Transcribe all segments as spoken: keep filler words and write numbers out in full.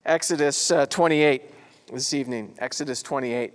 Exodus uh, twenty-eight this evening. Exodus twenty-eight.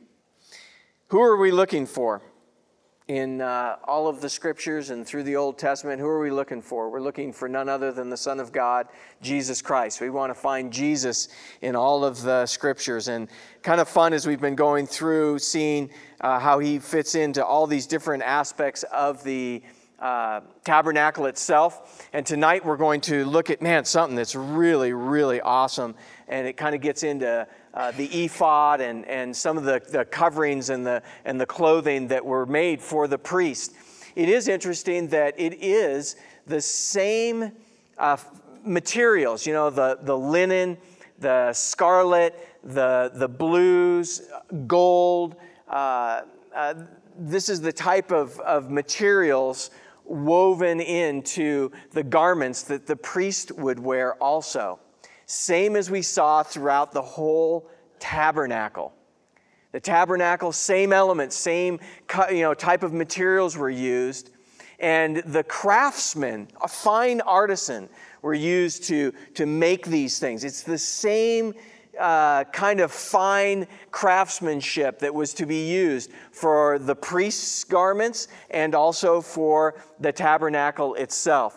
Who are we looking for in uh, all of the scriptures and through the Old Testament? Who are we looking for? We're looking for none other than the Son of God, Jesus Christ. We want to find Jesus in all of the scriptures. And kind of fun as we've been going through seeing uh, how he fits into all these different aspects of the Uh, tabernacle itself. And tonight we're going to look at, man, something that's really, really awesome. And it kind of gets into uh, the ephod and, and some of the, the coverings and the, and the clothing that were made for the priest. It is interesting that it is the same uh, materials, you know, the, the linen, the scarlet, the, the blues, gold. Uh, uh, this is the type of, of materials woven into the garments that the priest would wear also. Same as we saw throughout the whole tabernacle. The tabernacle, same elements, same you know, type of materials were used. And the craftsmen, a fine artisan, were used to, to make these things. It's the same Uh, kind of fine craftsmanship that was to be used for the priest's garments and also for the tabernacle itself.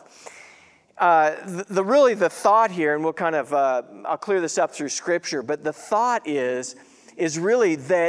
Uh, the, the really the thought here, and we'll kind of uh, I'll clear this up through Scripture, but the thought is is really that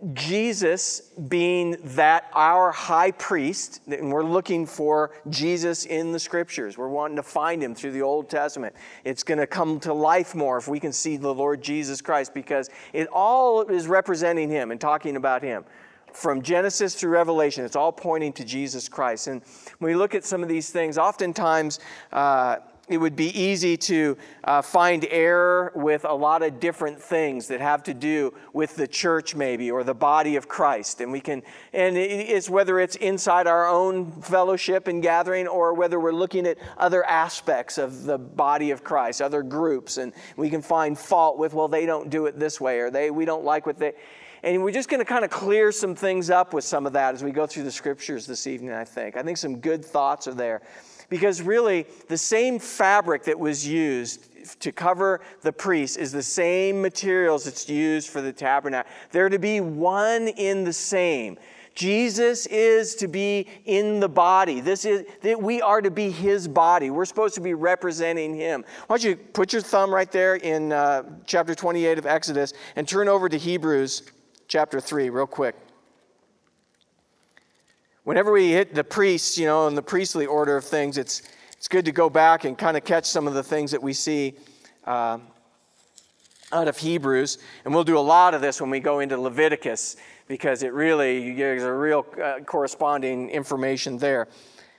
Jesus, being that our high priest, and we're looking for Jesus in the Scriptures. We're wanting to find him through the Old Testament. It's going to come to life more if we can see the Lord Jesus Christ, because it all is representing him and talking about him. From Genesis through Revelation, it's all pointing to Jesus Christ. And when we look at some of these things, oftentimes uh, it would be easy to uh, find error with a lot of different things that have to do with the church maybe, or the body of Christ. And we can, and it's whether it's inside our own fellowship and gathering, or whether we're looking at other aspects of the body of Christ, other groups, and we can find fault with, well, they don't do it this way, or they we don't like what they... And we're just going to kind of clear some things up with some of that as we go through the scriptures this evening, I think. I think some good thoughts are there. Because really, the same fabric that was used to cover the priest is the same materials that's used for the tabernacle. They're to be one in the same. Jesus is to be in the body. This is that we are to be his body. We're supposed to be representing him. Why don't you put your thumb right there in uh, chapter twenty-eight of Exodus and turn over to Hebrews chapter three real quick. Whenever we hit the priests, you know, in the priestly order of things, it's it's good to go back and kind of catch some of the things that we see uh, out of Hebrews. And we'll do a lot of this when we go into Leviticus, because it really, there's a real uh, corresponding information there.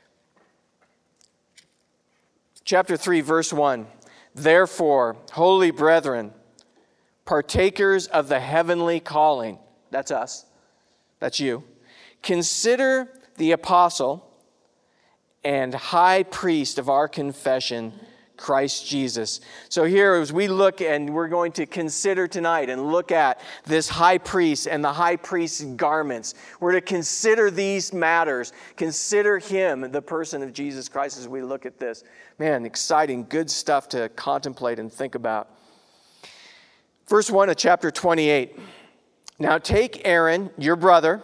Chapter three, verse one. Therefore, holy brethren, partakers of the heavenly calling, that's us, that's you, consider the apostle and high priest of our confession, Christ Jesus. So here, as we look, and we're going to consider tonight and look at this high priest and the high priest's garments. We're to consider these matters. Consider him, the person of Jesus Christ, as we look at this. Man, exciting, good stuff to contemplate and think about. Verse one of chapter twenty-eight. Now take Aaron, your brother,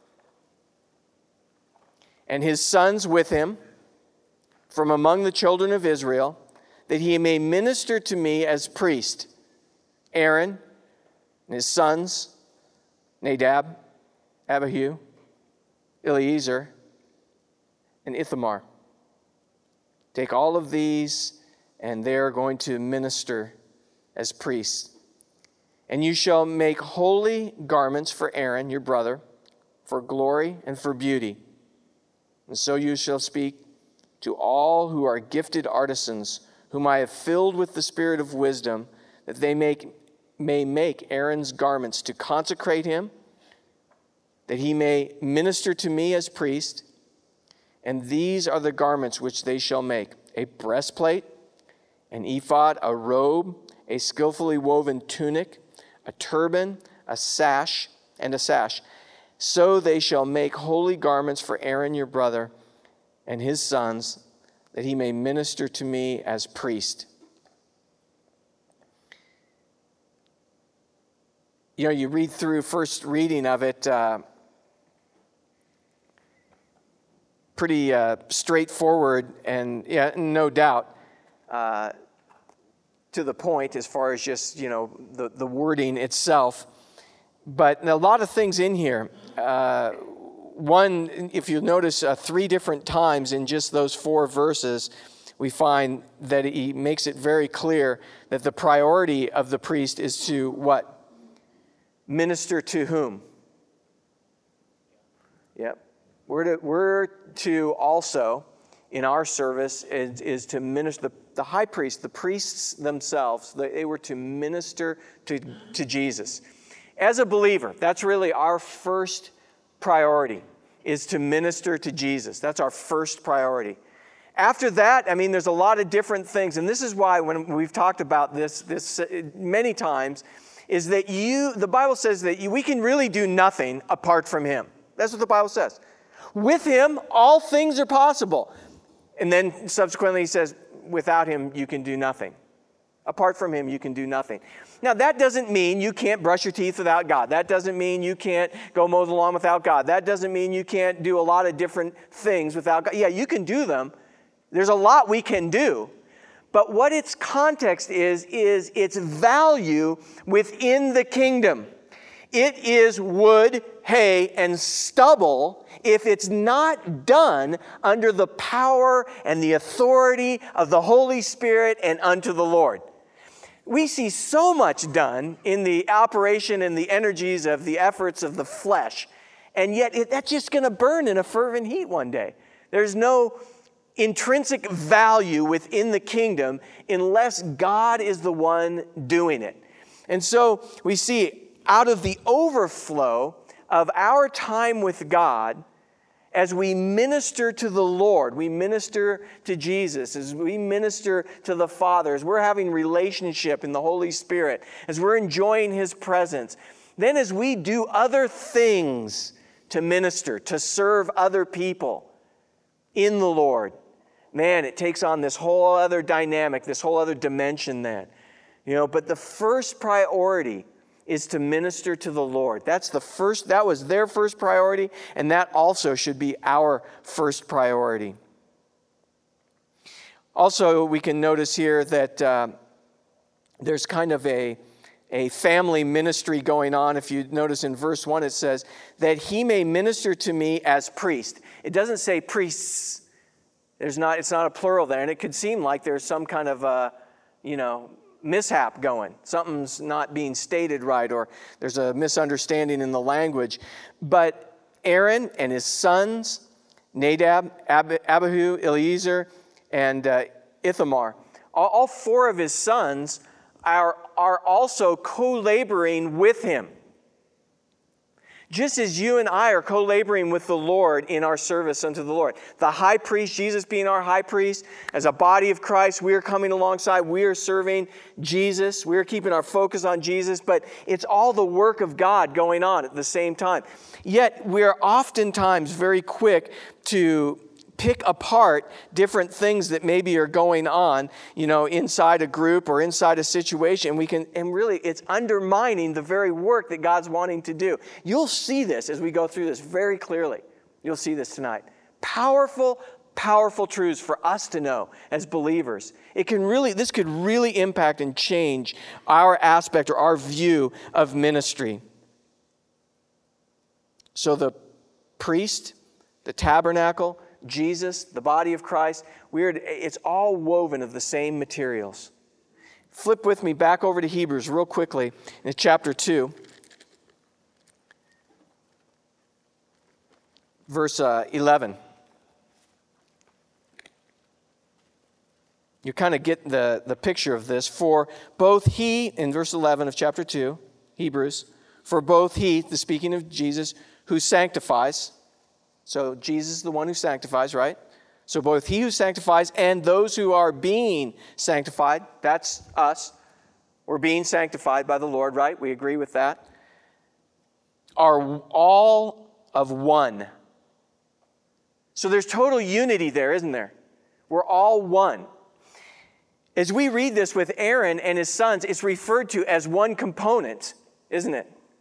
and his sons with him from among the children of Israel, that he may minister to me as priest. Aaron and his sons, Nadab, Abihu, Eleazar, and Ithamar. Take all of these, and they're going to minister as priests. And you shall make holy garments for Aaron, your brother, for glory and for beauty. And so you shall speak to all who are gifted artisans, whom I have filled with the spirit of wisdom, that they make, may make Aaron's garments to consecrate him, that he may minister to me as priest. And these are the garments which they shall make: a breastplate, an ephod, a robe, a skillfully woven tunic, a turban, a sash, and a sash. So they shall make holy garments for Aaron your brother and his sons, that he may minister to me as priest. you know, you read through first reading of it, uh, pretty uh, straightforward and, yeah, no doubt, uh, to the point as far as just, you know, the, the wording itself. But a lot of things in here. Uh, one, if you notice, uh, three different times in just those four verses, we find that he makes it very clear that the priority of the priest is to what? Minister to whom? Yep. We're to, we're to also, in our service, is, is to minister. The, the high priest, the priests themselves, they, they were to minister to, to Jesus. As a believer, that's really our first priority, is to minister to Jesus. That's our first priority. After that, I mean, there's a lot of different things, and this is why when we've talked about this, this many times, is that you, the Bible says that you, we can really do nothing apart from Him. That's what the Bible says. With Him, all things are possible. And then subsequently He says, without Him, you can do nothing. Apart from Him, you can do nothing. Now, that doesn't mean you can't brush your teeth without God. That doesn't mean you can't go mow the lawn without God. That doesn't mean you can't do a lot of different things without God. Yeah, you can do them. There's a lot we can do. But what its context is, is its value within the kingdom. It is wood, hay, and stubble if it's not done under the power and the authority of the Holy Spirit and unto the Lord. We see so much done in the operation and the energies of the efforts of the flesh, and yet it, that's just going to burn in a fervent heat one day. There's no intrinsic value within the kingdom unless God is the one doing it. And so we see out of the overflow of our time with God, as we minister to the Lord, we minister to Jesus, as we minister to the Father, as we're having relationship in the Holy Spirit, as we're enjoying His presence, then as we do other things to minister, to serve other people in the Lord, man, it takes on this whole other dynamic, this whole other dimension then. You know, but the first priority is to minister to the Lord. That's the first, that was their first priority, and that also should be our first priority. Also, we can notice here that uh, there's kind of a, a family ministry going on. If you notice in verse one, it says, that he may minister to me as priest. It doesn't say priests. There's not, it's not a plural there, and it could seem like there's some kind of, uh, you know, mishap going. Something's not being stated right, or there's a misunderstanding in the language. But Aaron and his sons, Nadab, Ab- Abihu, Eleazar, and uh, Ithamar, all, all four of his sons are, are also co-laboring with him. Just as you and I are co-laboring with the Lord in our service unto the Lord. The high priest, Jesus being our high priest, as a body of Christ, we are coming alongside. We are serving Jesus. We are keeping our focus on Jesus. But it's all the work of God going on at the same time. Yet we are oftentimes very quick to pick apart different things that maybe are going on, you know, inside a group or inside a situation. We can, and really, it's undermining the very work that God's wanting to do. You'll see this as we go through this very clearly. You'll see this tonight. Powerful, powerful truths for us to know as believers. It can really, this could really impact and change our aspect or our view of ministry. So the priest, the tabernacle, Jesus, the body of Christ, we're, it's all woven of the same materials. Flip with me back over to Hebrews real quickly in chapter two. Verse uh, eleven. You kind of get the, the picture of this. For both he, in verse eleven of chapter two, Hebrews, for both he, the speaking of Jesus, who sanctifies. So Jesus is the one who sanctifies, right? So both he who sanctifies and those who are being sanctified, that's us. We're being sanctified by the Lord, right? We agree with that. Are all of one. So there's total unity there, isn't there? We're all one. As we read this with Aaron and his sons, it's referred to as one component, isn't it?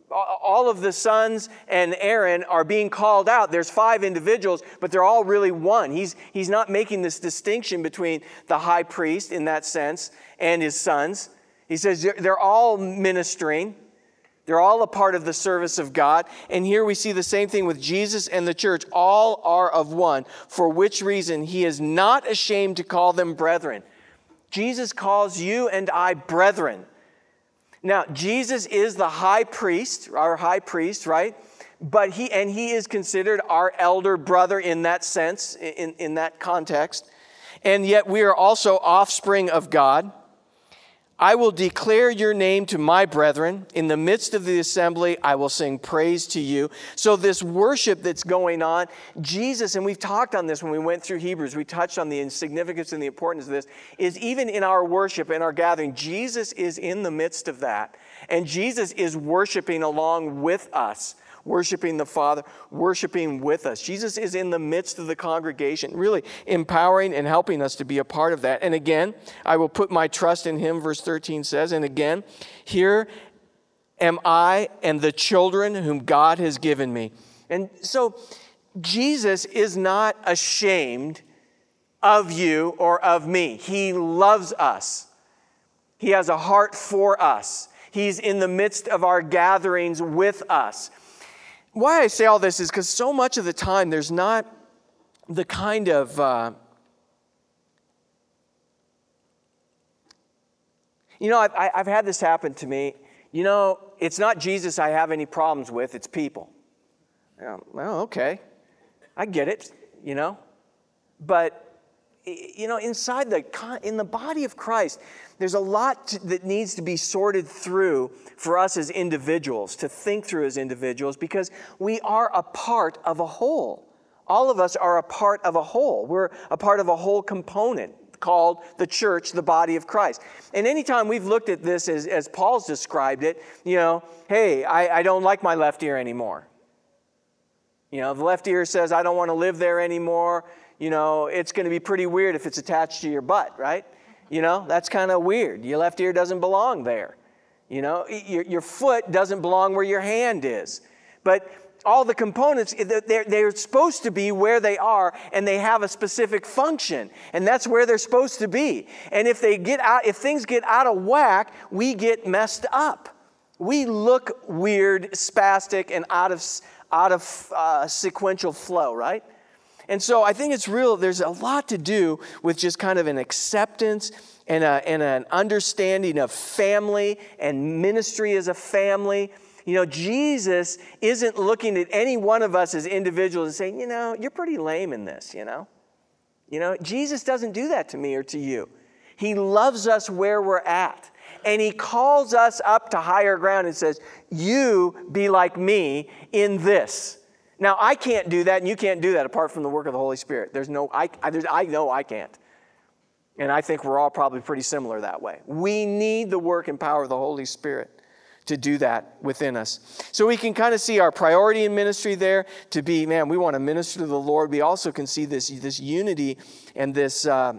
all of the sons and Aaron are being called out. There's five individuals, but they're all really one. He's, he's not making this distinction between the high priest in that sense and his sons. He says they're all ministering. They're all a part of the service of God. And here we see the same thing with Jesus and the church. All are of one, for which reason he is not ashamed to call them brethren. Jesus calls you and I brethren. Now, Jesus is the high priest, our high priest, right? But he, and he is considered our elder brother in that sense, in, in that context. And yet we are also offspring of God. I will declare your name to my brethren. In the midst of the assembly, I will sing praise to you. So this worship that's going on, Jesus, and we've talked on this when we went through Hebrews, we touched on the significance and the importance of this, is even in our worship, in our gathering, Jesus is in the midst of that. And Jesus is worshiping along with us. Worshiping the Father, worshiping with us. Jesus is in the midst of the congregation, really empowering and helping us to be a part of that. And again, I will put my trust in him, verse thirteen says. And again, here am I and the children whom God has given me. And so Jesus is not ashamed of you or of me. He loves us. He has a heart for us. He's in the midst of our gatherings with us. Why I say all this is because so much of the time there's not the kind of, uh, you know, I've, I've had this happen to me. You know, it's not Jesus I have any problems with, it's people. Yeah, well, okay, I get it, you know. But, you know, inside the, in the body of Christ, there's a lot to, that needs to be sorted through for us as individuals, to think through as individuals, because we are a part of a whole. All of us are a part of a whole. We're a part of a whole component called the church, the body of Christ. And anytime we've looked at this as, as Paul's described it, you know, hey, I, I don't like my left ear anymore. You know, the left ear says, I don't want to live there anymore. You know, it's going to be pretty weird if it's attached to your butt, right? You know, that's kind of weird. Your left ear doesn't belong there. You know, your, your foot doesn't belong where your hand is. But all the components, they're, they're supposed to be where they are, and they have a specific function. And that's where they're supposed to be. And if they get out, if things get out of whack, we get messed up. We look weird, spastic, and out of, out of uh, sequential flow, right? And so I think it's real, there's a lot to do with just kind of an acceptance and, a, and an understanding of family and ministry as a family. You know, Jesus isn't looking at any one of us as individuals and saying, you know, you're pretty lame in this, you know. You know, Jesus doesn't do that to me or to you. He loves us where we're at. And he calls us up to higher ground and says, you be like me in this. Now, I can't do that, and you can't do that apart from the work of the Holy Spirit. There's no, I, I, there's, I know I can't. And I think we're all probably pretty similar that way. We need the work and power of the Holy Spirit to do that within us. So we can kind of see our priority in ministry there to be, man, we want to minister to the Lord. We also can see this, this unity and this uh,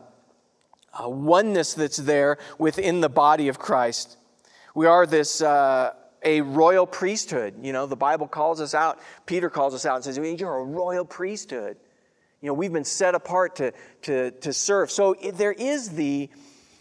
uh, oneness that's there within the body of Christ. We are this... Uh, a royal priesthood. You know, the Bible calls us out. Peter calls us out and says, you're a royal priesthood. You know, we've been set apart to, to, to serve. So there is the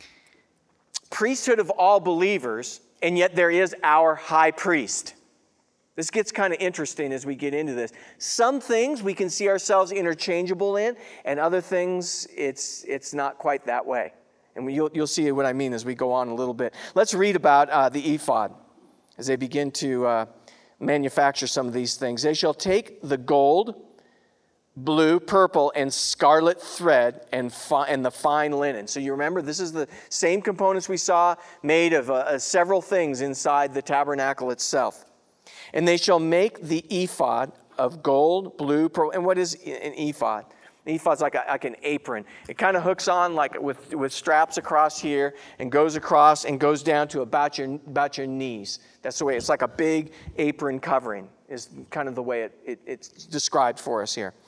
priesthood of all believers, and yet there is our high priest. This gets kind of interesting as we get into this. Some things we can see ourselves interchangeable in, and other things it's, it's not quite that way. And you'll, you'll see what I mean as we go on a little bit. Let's read about uh, the ephod. As they begin to uh, manufacture some of these things. They shall take the gold, blue, purple, and scarlet thread and, fi- and the fine linen. So you remember, this is the same components we saw made of uh, several things inside the tabernacle itself. And they shall make the ephod of gold, blue, purple. And what is an ephod? An ephod's like, a, like an apron. It kind of hooks on like with, with straps across here and goes across and goes down to about your, about your knees. That's the way, it's like a big apron covering is kind of the way it, it, it's described for us here.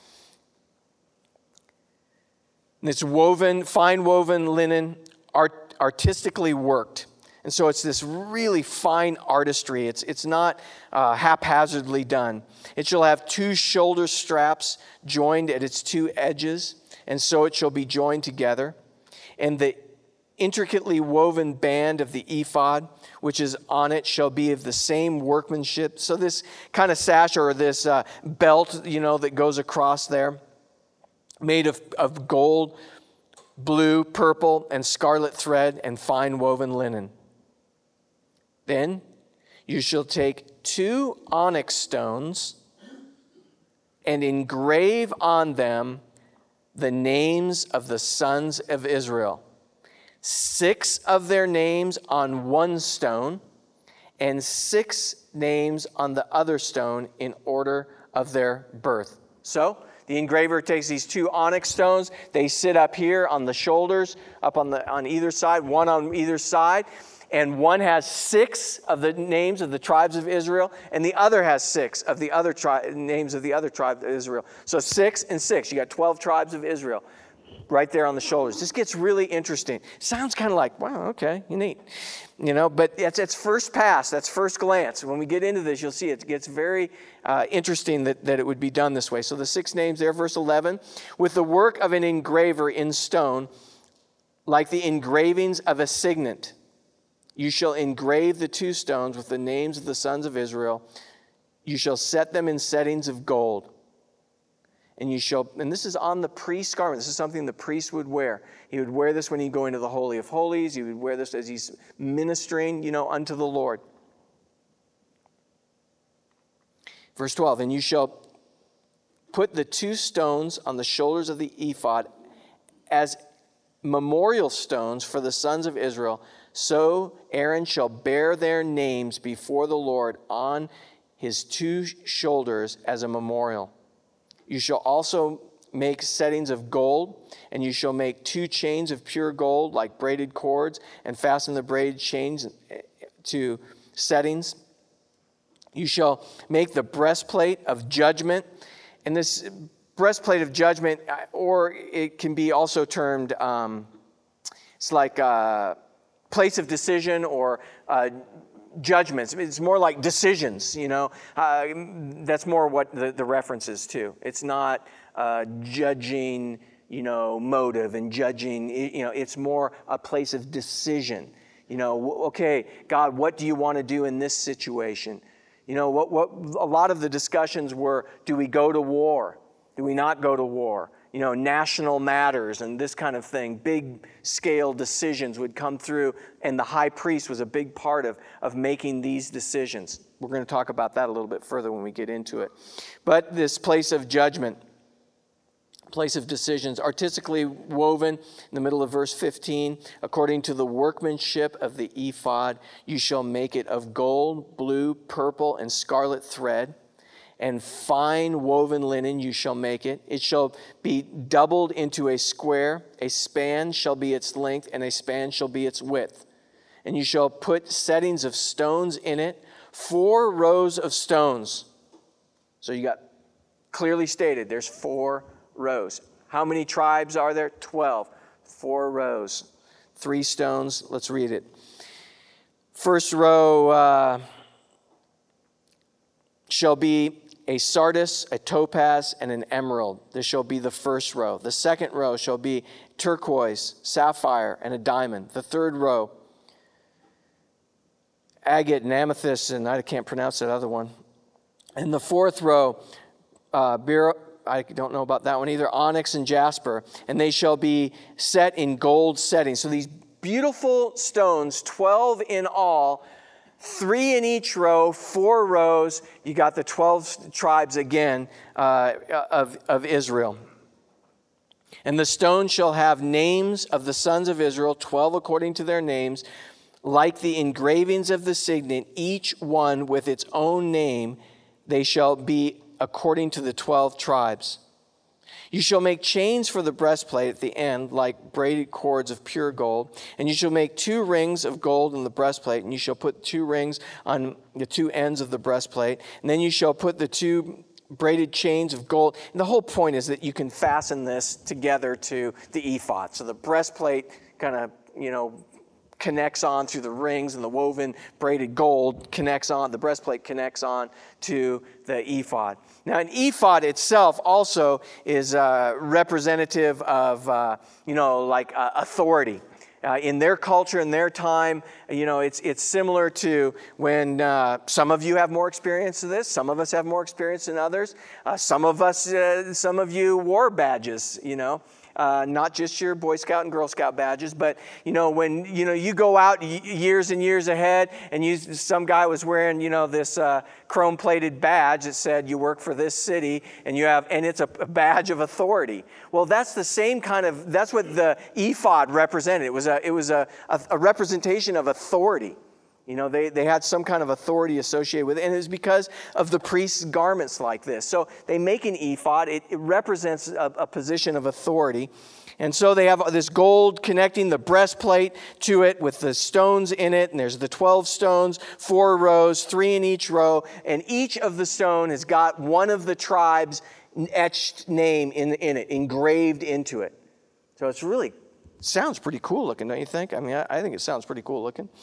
And it's woven, fine woven linen, art, artistically worked. And so it's this really fine artistry. It's, it's not uh, haphazardly done. It shall have two shoulder straps joined at its two edges, and so it shall be joined together. And the intricately woven band of the ephod, which is on it, shall be of the same workmanship. So this kind of sash or this uh, belt, you know, that goes across there, made of, of gold, blue, purple, and scarlet thread and fine woven linen. Then you shall take two onyx stones and engrave on them the names of the sons of Israel. Six of their names on one stone, and six names on the other stone in order of their birth. So the engraver takes these two onyx stones. They sit up here on the shoulders, up on the on either side, one on either side. And one has six of the names of the tribes of Israel, and the other has six of the other tri- names of the other tribes of Israel. So six and six. You got twelve tribes of Israel right there on the shoulders. This gets really interesting. Sounds kind of like, wow, okay, neat. You know, but it's, it's first pass. That's first glance. When we get into this, you'll see it gets very uh, interesting that, that it would be done this way. So the six names there, verse eleven, with the work of an engraver in stone, like the engravings of a signet. You shall engrave the two stones with the names of the sons of Israel. You shall set them in settings of gold. And you shall, and this is on the priest's garment. This is something the priest would wear. He would wear this when he'd go into the Holy of Holies. He would wear this as he's ministering, you know, unto the Lord. Verse twelve, and you shall put the two stones on the shoulders of the ephod as memorial stones for the sons of Israel. So Aaron shall bear their names before the Lord on his two shoulders as a memorial. You shall also make settings of gold, and you shall make two chains of pure gold like braided cords, and fasten the braided chains to settings. You shall make the breastplate of judgment, and this breastplate of judgment, or it can be also termed, um, it's like a place of decision or uh, judgments. It's more like decisions, you know. Uh, that's more what the, the reference is to. It's not uh, judging, you know, motive and judging, you know, it's more a place of decision. You know, okay, God, what do you want to do in this situation? You know, what, what a lot of the discussions were, do we go to war? Do we not go to war? You know, national matters and this kind of thing. Big scale decisions would come through, and the high priest was a big part of, of making these decisions. We're going to talk about that a little bit further when we get into it. But this place of judgment, place of decisions, artistically woven in the middle of verse fifteen, according to the workmanship of the ephod, you shall make it of gold, blue, purple, and scarlet thread. And fine woven linen you shall make it. It shall be doubled into a square. A span shall be its length, and a span shall be its width. And you shall put settings of stones in it, four rows of stones. So you got clearly stated, there's four rows. How many tribes are there? Twelve. Four rows. Three stones. Let's read it. First row uh, shall be a sardius, a topaz, and an emerald. This shall be the first row. The second row shall be turquoise, sapphire, and a diamond. The third row, agate and amethyst, and I can't pronounce that other one. And the fourth row, uh, beryl, I don't know about that one either, onyx and jasper. And they shall be set in gold settings. So these beautiful stones, twelve in all, three in each row, four rows. You got the twelve tribes again uh, of, of Israel. And the stone shall have names of the sons of Israel, twelve according to their names, like the engravings of the signet, each one with its own name. They shall be according to the twelve tribes. You shall make chains for the breastplate at the end, like braided cords of pure gold. And you shall make two rings of gold in the breastplate, and you shall put two rings on the two ends of the breastplate. And then you shall put the two braided chains of gold. And the whole point is that you can fasten this together to the ephod. So the breastplate kind of, you know, connects on through the rings, and the woven braided gold connects on, the breastplate connects on to the ephod. Now, an ephod itself also is uh, representative of, uh, you know, like uh, authority. Uh, in their culture, in their time, you know, it's it's similar to when uh, some of you have more experience of this, some of us have more experience than others. Uh, some of us, uh, some of you wore badges, you know. Uh, not just your Boy Scout and Girl Scout badges, but you know when you know you go out y- years and years ahead, and you some guy was wearing you know this uh, chrome-plated badge that said you work for this city, and you have and it's a, a badge of authority. Well, that's the same kind of that's what the ephod represented. It was a it was a, a, a representation of authority. You know, they, they had some kind of authority associated with it, and it was because of the priest's garments like this. So they make an ephod. It, it represents a, a position of authority. And so they have this gold connecting the breastplate to it with the stones in it, and there's the twelve stones, four rows, three in each row, and each of the stone has got one of the tribes' etched name in, in it, engraved into it. So it's really, sounds pretty cool looking, don't you think? I mean, I, I think it sounds pretty cool looking.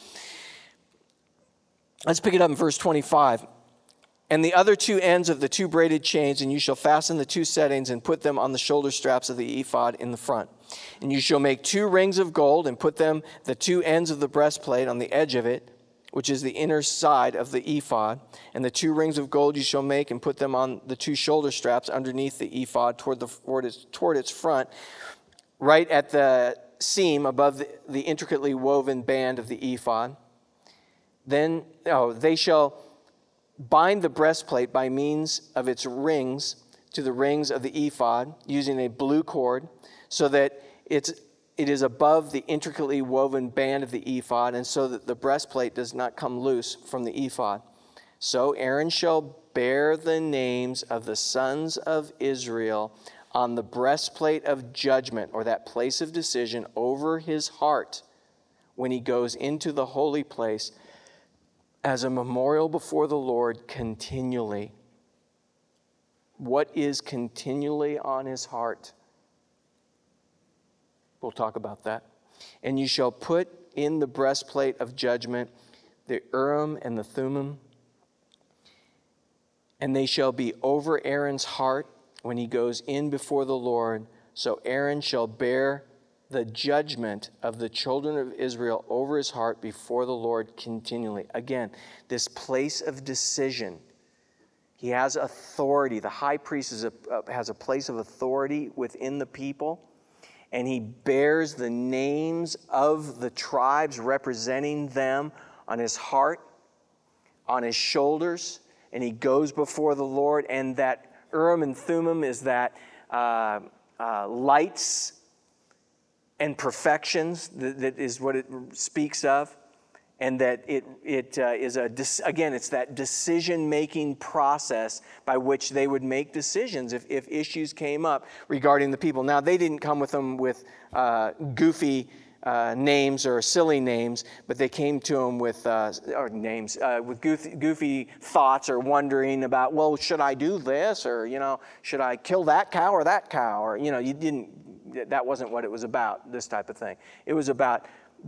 Let's pick it up in verse twenty-five. And the other two ends of the two braided chains, and you shall fasten the two settings and put them on the shoulder straps of the ephod in the front. And you shall make two rings of gold and put them, the two ends of the breastplate, on the edge of it, which is the inner side of the ephod. And the two rings of gold you shall make and put them on the two shoulder straps underneath the ephod toward, the, toward, its, toward its front, right at the seam above the, the intricately woven band of the ephod. Then, oh, they shall bind the breastplate by means of its rings to the rings of the ephod using a blue cord, so that it's, it is above the intricately woven band of the ephod, and so that the breastplate does not come loose from the ephod. So Aaron shall bear the names of the sons of Israel on the breastplate of judgment, or that place of decision, over his heart when he goes into the holy place, as a memorial before the Lord continually. What is continually on his heart? We'll talk about that. And you shall put in the breastplate of judgment the Urim and the Thummim, and they shall be over Aaron's heart when he goes in before the Lord. So Aaron shall bear the judgment of the children of Israel over his heart before the Lord continually. Again, this place of decision. He has authority. The high priest is a, uh, has a place of authority within the people, and he bears the names of the tribes representing them on his heart, on his shoulders, and he goes before the Lord. And that Urim and Thummim is that uh, uh, lights and perfections, that, that is what it speaks of, and that it it uh, is a again it's that decision-making process by which they would make decisions if, if issues came up regarding the people. Now, they didn't come with them with uh, goofy uh, names or silly names, but they came to them with uh, or names uh, with goofy, goofy thoughts, or wondering about, well, should I do this, or you know, should I kill that cow or that cow, or you know, you didn't. That wasn't what it was about, this type of thing. It was about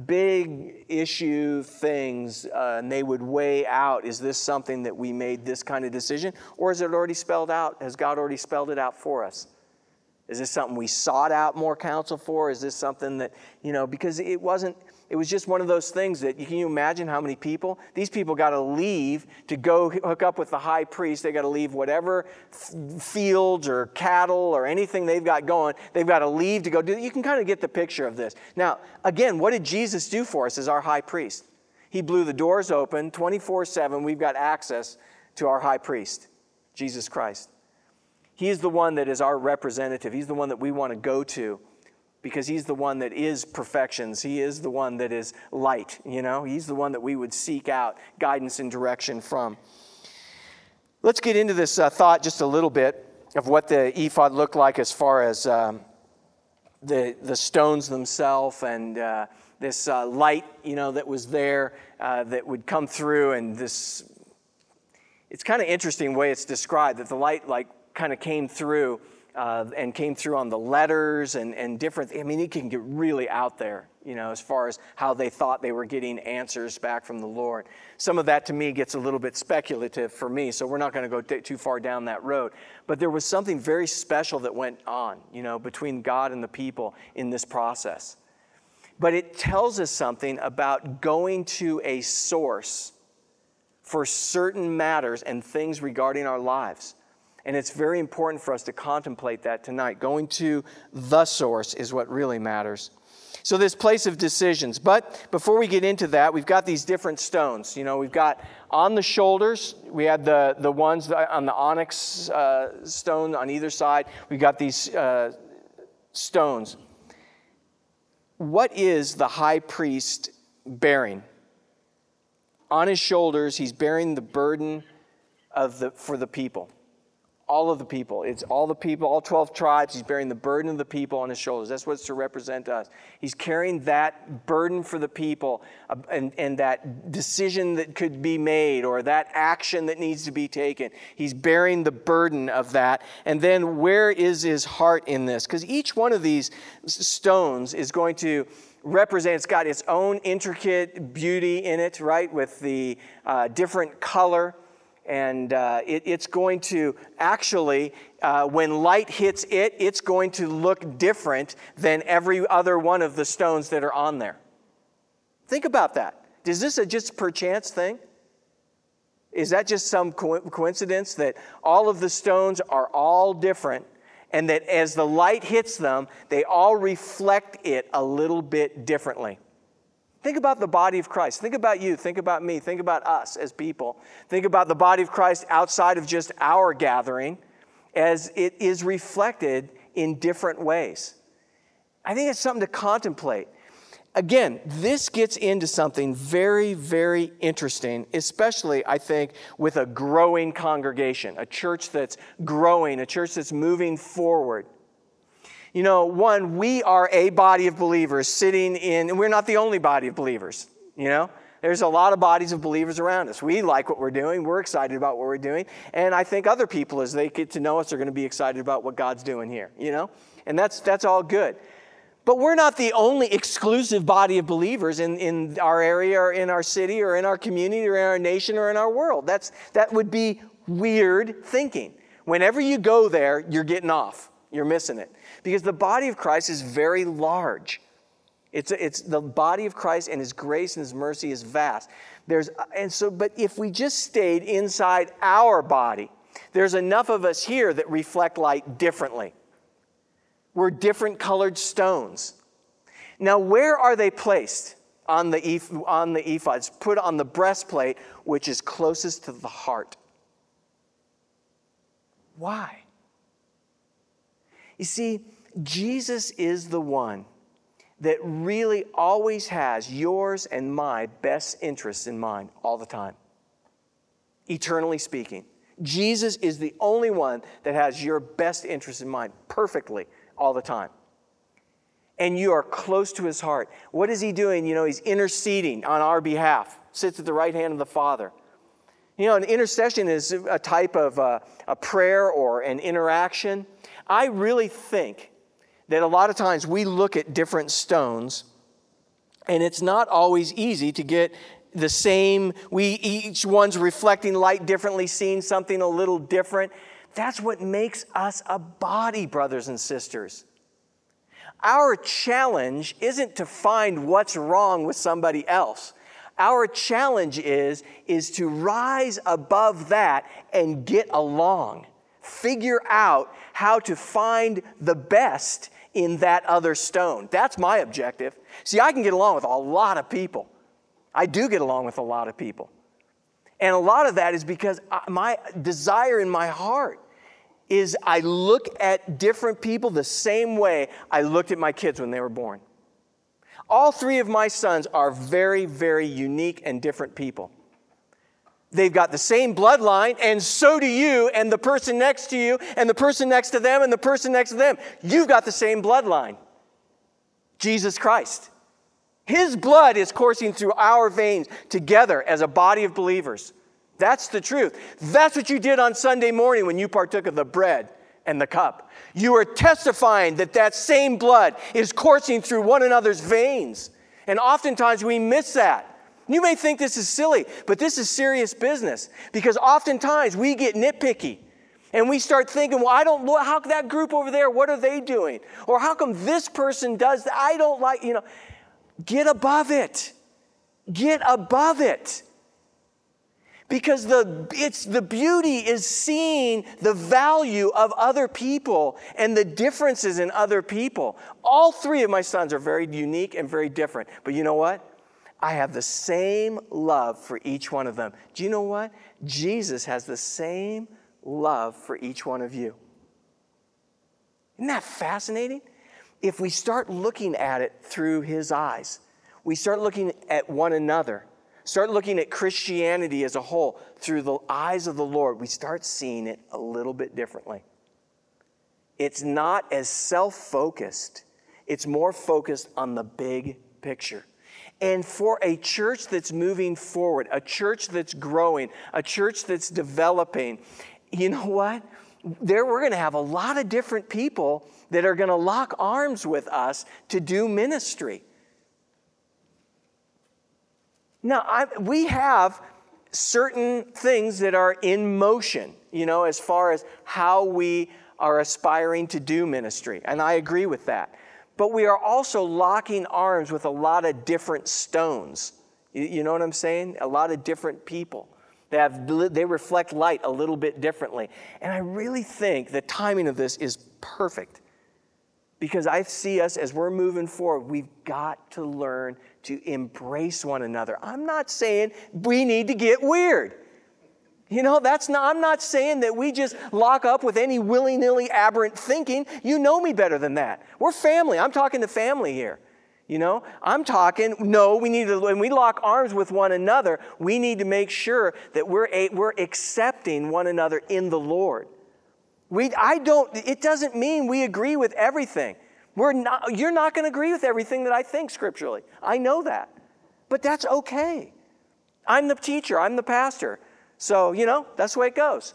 big issue things, uh, and they would weigh out, is this something that we made this kind of decision, or is it already spelled out? Has God already spelled it out for us? Is this something we sought out more counsel for? Is this something that, you know, because it wasn't, it was just one of those things that, can you imagine how many people? These people got to leave to go hook up with the high priest. They got to leave whatever f- fields or cattle or anything they've got going. They've got to leave to go do. You can kind of get the picture of this. Now, again, what did Jesus do for us as our high priest? He blew the doors open twenty-four seven. We've got access to our high priest, Jesus Christ. He is the one that is our representative. He's the one that we want to go to, because he's the one that is perfections. He is the one that is light, you know. He's the one that we would seek out guidance and direction from. Let's get into this uh, thought just a little bit of what the ephod looked like as far as um, the, the stones themselves, and uh, this uh, light, you know, that was there uh, that would come through, and this, it's kind of interesting the way it's described, that the light like kind of came through uh, and came through on the letters and, and different, I mean, it can get really out there, you know, as far as how they thought they were getting answers back from the Lord. Some of that to me gets a little bit speculative for me, so we're not going to go t- too far down that road. But there was something very special that went on, you know, between God and the people in this process. But it tells us something about going to a source for certain matters and things regarding our lives. And it's very important for us to contemplate that tonight. Going to the source is what really matters. So this place of decisions. But before we get into that, we've got these different stones. You know, we've got on the shoulders, we had the, the ones on the onyx uh, stone on either side. We've got these uh, stones. What is the high priest bearing? On his shoulders, he's bearing the burden of the for the people. All of the people. It's all the people, all twelve tribes. He's bearing the burden of the people on his shoulders. That's what's to represent us. He's carrying that burden for the people uh, and, and that decision that could be made or that action that needs to be taken. He's bearing the burden of that. And then where is his heart in this? Because each one of these stones is going to represent, it's got its own intricate beauty in it, right? With the uh, different color. And uh, it, it's going to actually, uh, when light hits it, it's going to look different than every other one of the stones that are on there. Think about that. Is this a just perchance thing? Is that just some co- coincidence that all of the stones are all different and that as the light hits them, they all reflect it a little bit differently? Think about the body of Christ. Think about you. Think about me. Think about us as people. Think about the body of Christ outside of just our gathering as it is reflected in different ways. I think it's something to contemplate. Again, this gets into something very, very interesting, especially, I think, with a growing congregation, a church that's growing, a church that's moving forward. You know, one, we are a body of believers sitting in, and we're not the only body of believers, you know. There's a lot of bodies of believers around us. We like what we're doing. We're excited about what we're doing. And I think other people, as they get to know us, are going to be excited about what God's doing here, you know. And that's that's all good. But we're not the only exclusive body of believers in, in our area or in our city or in our community or in our nation or in our world. That's that would be weird thinking. Whenever you go there, you're getting off. You're missing it. Because the body of Christ is very large. It's, it's the body of Christ, and his grace and his mercy is vast. There's, and so, but if we just stayed inside our body, there's enough of us here that reflect light differently. We're different colored stones. Now, where are they placed on the, eph- on the ephods? Put on the breastplate, which is closest to the heart. Why? You see, Jesus is the one that really always has yours and my best interests in mind all the time. Eternally speaking. Jesus is the only one that has your best interests in mind perfectly all the time. And you are close to his heart. What is he doing? You know, he's interceding on our behalf. Sits at the right hand of the Father. You know, an intercession is a type of uh, a prayer or an interaction. I really think that a lot of times we look at different stones and it's not always easy to get the same, we each one's reflecting light differently, seeing something a little different. That's what makes us a body, brothers and sisters. Our challenge isn't to find what's wrong with somebody else. Our challenge is, is to rise above that and get along. Figure out how to find the best in that other stone. That's my objective. See, I can get along with a lot of people. I do get along with a lot of people. And a lot of that is because my desire in my heart is I look at different people the same way I looked at my kids when they were born. All three of my sons are very, very unique and different people. They've got the same bloodline, and so do you, and the person next to you, and the person next to them, and the person next to them. You've got the same bloodline. Jesus Christ. His blood is coursing through our veins together as a body of believers. That's the truth. That's what you did on Sunday morning when you partook of the bread and the cup. You are testifying that that same blood is coursing through one another's veins. And oftentimes we miss that. You may think this is silly, but this is serious business, because oftentimes we get nitpicky and we start thinking, well, I don't know how that group over there, what are they doing? Or how come this person does that? I don't like, you know, get above it. Get above it. Because the it's the beauty is seeing the value of other people and the differences in other people. All three of my sons are very unique and very different. But you know what? I have the same love for each one of them. Do you know what? Jesus has the same love for each one of you. Isn't that fascinating? If we start looking at it through his eyes, we start looking at one another, start looking at Christianity as a whole through the eyes of the Lord, we start seeing it a little bit differently. It's not as self-focused. It's more focused on the big picture. And for a church that's moving forward, a church that's growing, a church that's developing, you know what? There we're going to have a lot of different people that are going to lock arms with us to do ministry. Now, I, we have certain things that are in motion, you know, as far as how we are aspiring to do ministry. And I agree with that. But we are also locking arms with a lot of different stones. You, you know what I'm saying? A lot of different people. They have, they reflect light a little bit differently. And I really think the timing of this is perfect. Because I see us as we're moving forward, we've got to learn to embrace one another. I'm not saying we need to get weird. You know, that's not, I'm not saying that we just lock up with any willy-nilly aberrant thinking. You know me better than that. We're family. I'm talking to family here. You know, I'm talking, no, we need to, when we lock arms with one another, we need to make sure that we're, a, we're accepting one another in the Lord. We, I don't, it doesn't mean we agree with everything. We're not, you're not going to agree with everything that I think scripturally. I know that. But that's okay. I'm the teacher. I'm the pastor. So, you know, that's the way it goes.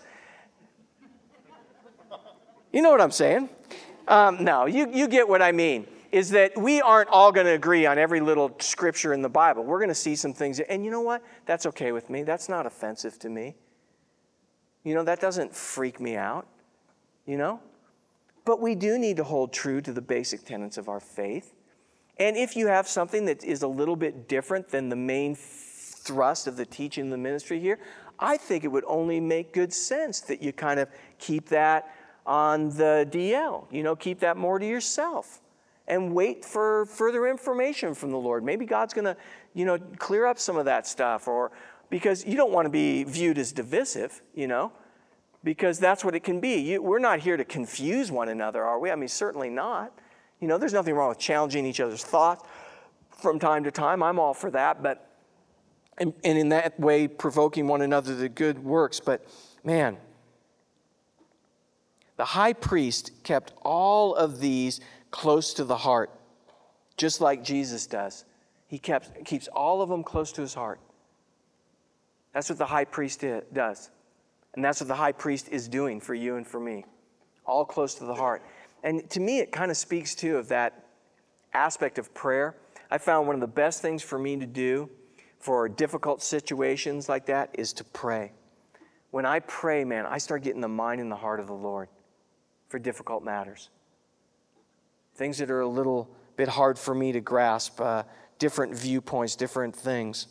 You know what I'm saying? Um, no, you, you get what I mean. Is that we aren't all going to agree on every little scripture in the Bible. We're going to see some things. And you know what? That's okay with me. That's not offensive to me. You know, that doesn't freak me out. You know? But we do need to hold true to the basic tenets of our faith. And if you have something that is a little bit different than the main thrust of the teaching of the ministry here, I think it would only make good sense that you kind of keep that on the D L. You know, keep that more to yourself. And wait for further information from the Lord. Maybe God's going to, you know, clear up some of that stuff. Or because you don't want to be viewed as divisive, you know, because that's what it can be. You, we're not here to confuse one another, are we? I mean, certainly not. You know, there's nothing wrong with challenging each other's thoughts from time to time. I'm all for that. But and, and in that way, provoking one another to good works. But man, the high priest kept all of these close to the heart, just like Jesus does. He kept, keeps all of them close to his heart. That's what the high priest does. And that's what the high priest is doing for you and for me. All close to the heart. And to me, it kind of speaks, too, of that aspect of prayer. I found one of the best things for me to do for difficult situations like that is to pray. When I pray, man, I start getting the mind and the heart of the Lord for difficult matters. Things that are a little bit hard for me to grasp, uh, different viewpoints, different things.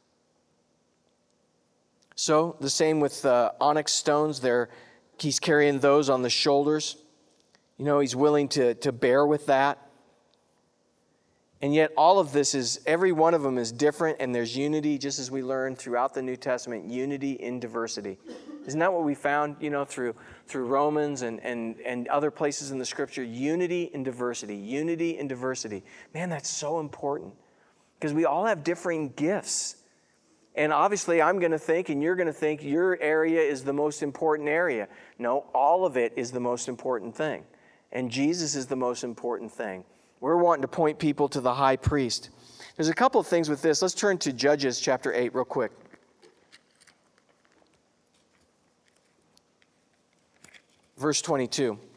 So the same with uh, onyx stones. There, he's carrying those on the shoulders. You know, he's willing to, to bear with that. And yet all of this is, every one of them is different, and there's unity, just as we learned throughout the New Testament, unity in diversity. Isn't that what we found, you know, through through Romans and, and, and other places in the Scripture? Unity in diversity, unity in diversity. Man, that's so important, because we all have differing gifts. And obviously I'm going to think, and you're going to think, your area is the most important area. No, all of it is the most important thing. And Jesus is the most important thing. We're wanting to point people to the high priest. There's a couple of things with this. Let's turn to Judges chapter eight real quick. Verse twenty-two.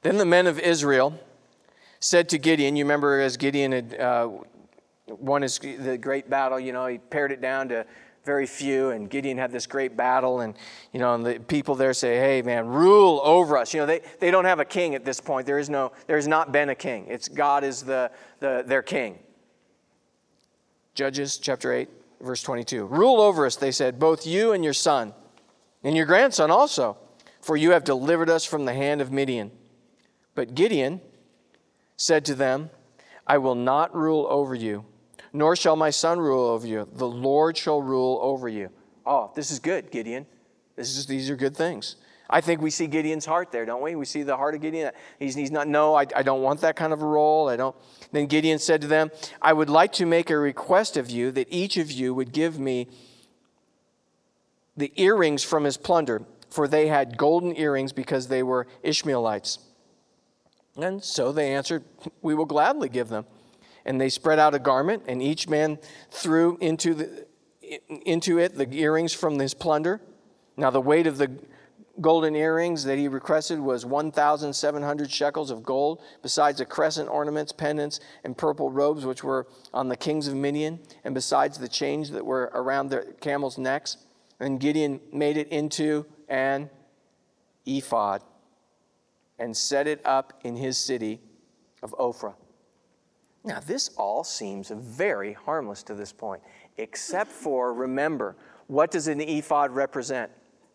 Then the men of Israel said to Gideon, you remember as Gideon had uh, won his, the great battle, you know, he pared it down to very few, and Gideon had this great battle, and, you know, and the people there say, hey, man, rule over us. You know, they, they don't have a king at this point. There is no, there has not been a king. It's God is the, the their king. Judges chapter eight, verse twenty-two. Rule over us, they said, both you and your son, and your grandson also, for you have delivered us from the hand of Midian. But Gideon said to them, I will not rule over you, nor shall my son rule over you. The Lord shall rule over you. Oh, this is good, Gideon. This is, these are good things. I think we see Gideon's heart there, don't we? We see the heart of Gideon. He's, he's not, no, I, I don't want that kind of a role. I don't. Then Gideon said to them, I would like to make a request of you that each of you would give me the earrings from his plunder, for they had golden earrings because they were Ishmaelites. And so they answered, we will gladly give them. And they spread out a garment, and each man threw into the into it the earrings from his plunder. Now the weight of the golden earrings that he requested was one thousand seven hundred shekels of gold, besides the crescent ornaments, pendants, and purple robes which were on the kings of Midian, and besides the chains that were around their camels' necks. And Gideon made it into an ephod and set it up in his city of Ophrah. Now, this all seems very harmless to this point, except for, remember, what does an ephod represent?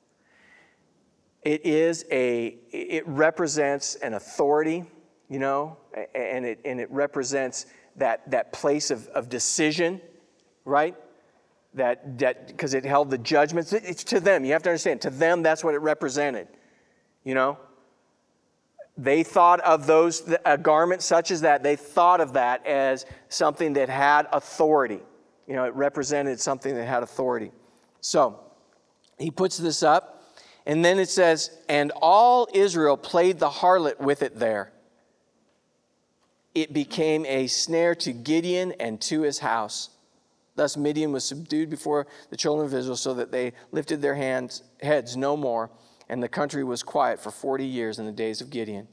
It is a, it represents an authority, you know, and it, and it represents that, that place of, of decision, right? That, that, because it held the judgments. It's to them, you have to understand, to them, that's what it represented, you know? They thought of those, a garment such as that, they thought of that as something that had authority. You know, it represented something that had authority. So, he puts this up, and then it says, and all Israel played the harlot with it there. It became a snare to Gideon and to his house. Thus Midian was subdued before the children of Israel, so that they lifted their hands, heads no more. And the country was quiet for forty years in the days of Gideon.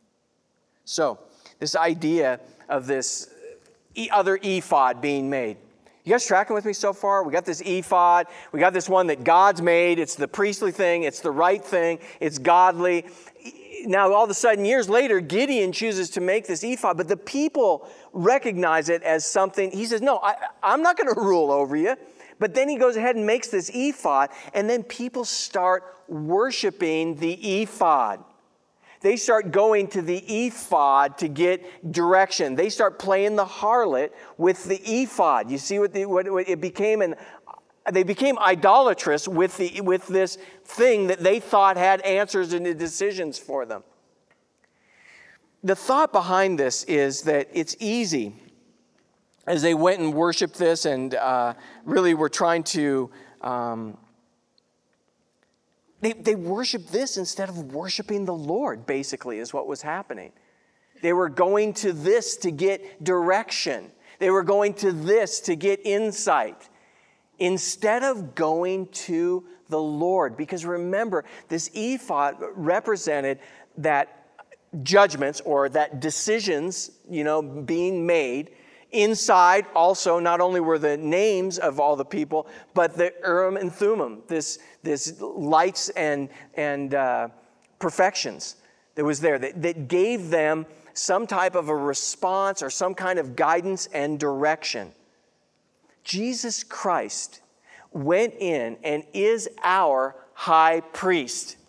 So, this idea of this other ephod being made. You guys tracking with me so far? We got this ephod. We got this one that God's made. It's the priestly thing. It's the right thing. It's godly. Now, all of a sudden, years later, Gideon chooses to make this ephod, but the people recognize it as something. He says, no, I, I'm not going to rule over you. But then he goes ahead and makes this ephod, and then people start worshiping the ephod. They start going to the ephod to get direction. They start playing the harlot with the ephod. You see what, the, what, what it became? An, they became idolatrous with, the, with this thing that they thought had answers and decisions for them. The thought behind this is that it's easy. As they went and worshiped this and uh, really were trying to, um, they, they worshiped this instead of worshiping the Lord, basically, is what was happening. They were going to this to get direction. They were going to this to get insight instead of going to the Lord. Because remember, this ephod represented that judgments or that decisions, you know, being made. Inside also, not only were the names of all the people, but the Urim and Thummim, this, this lights and, and uh, perfections that was there, that, that gave them some type of a response or some kind of guidance and direction. Jesus Christ went in and is our high priest.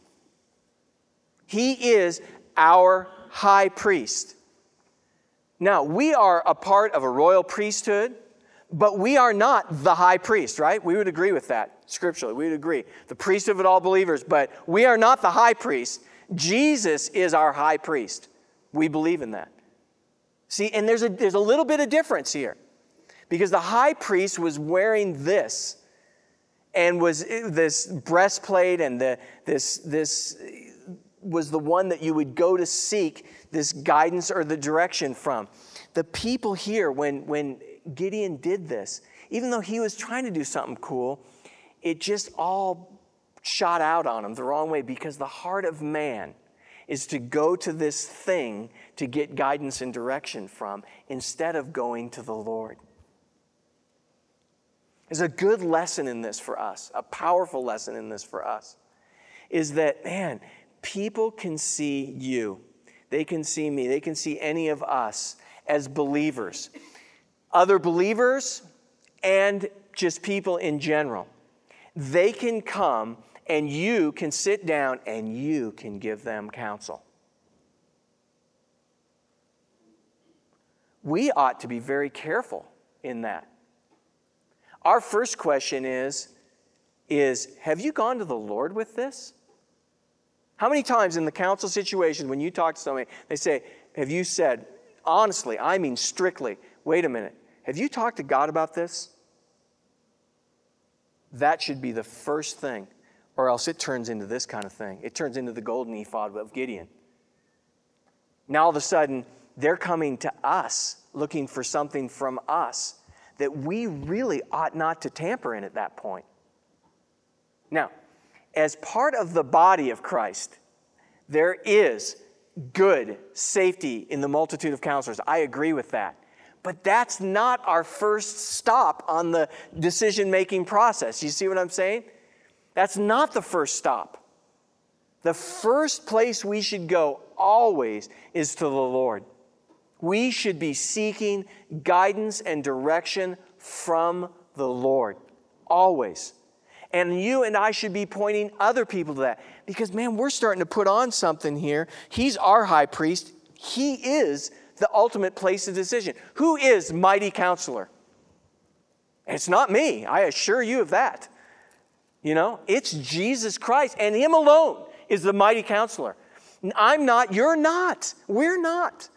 He is our high priest. Now, we are a part of a royal priesthood, but we are not the high priest, right? We would agree with that scripturally. We would agree. The priesthood of all believers, but we are not the high priest. Jesus is our high priest. We believe in that. See, and there's a, there's a little bit of difference here, because the high priest was wearing this and was this breastplate, and the, this, this was the one that you would go to seek this guidance or the direction from. The people here, when, when Gideon did this, even though he was trying to do something cool, it just all shot out on him the wrong way, because the heart of man is to go to this thing to get guidance and direction from instead of going to the Lord. There's a good lesson in this for us, a powerful lesson in this for us, is that, man, people can see you. They can see me. They can see any of us as believers. Other believers and just people in general. They can come and you can sit down and you can give them counsel. We ought to be very careful in that. Our first question is, is, have you gone to the Lord with this? How many times in the counsel situation when you talk to somebody, they say, have you said, honestly, I mean strictly, wait a minute, have you talked to God about this? That should be the first thing, or else it turns into this kind of thing. It turns into the golden ephod of Gideon. Now all of a sudden, they're coming to us, looking for something from us that we really ought not to tamper in at that point. Now, as part of the body of Christ, there is good safety in the multitude of counselors. I agree with that. But that's not our first stop on the decision-making process. You see what I'm saying? That's not the first stop. The first place we should go always is to the Lord. We should be seeking guidance and direction from the Lord, always. And you and I should be pointing other people to that. Because, man, we're starting to put on something here. He's our high priest. He is the ultimate place of decision. Who is mighty counselor? It's not me. I assure you of that. You know, it's Jesus Christ, and Him alone is the mighty counselor. I'm not, you're not. We're not.